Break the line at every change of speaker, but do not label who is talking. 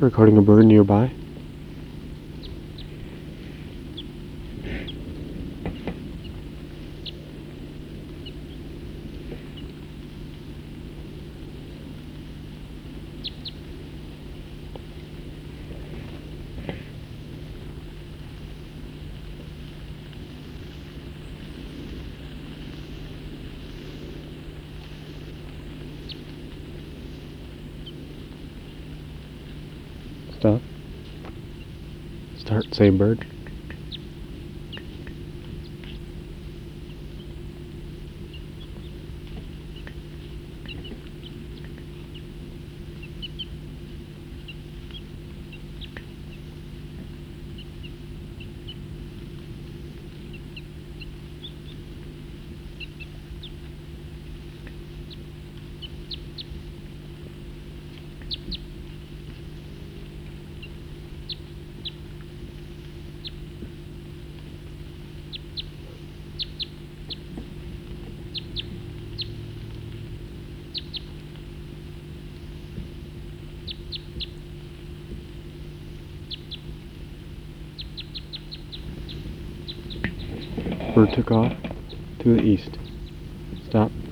Recording a bird nearby. Stop. Start, say bird. Bird took off to the east. Stop.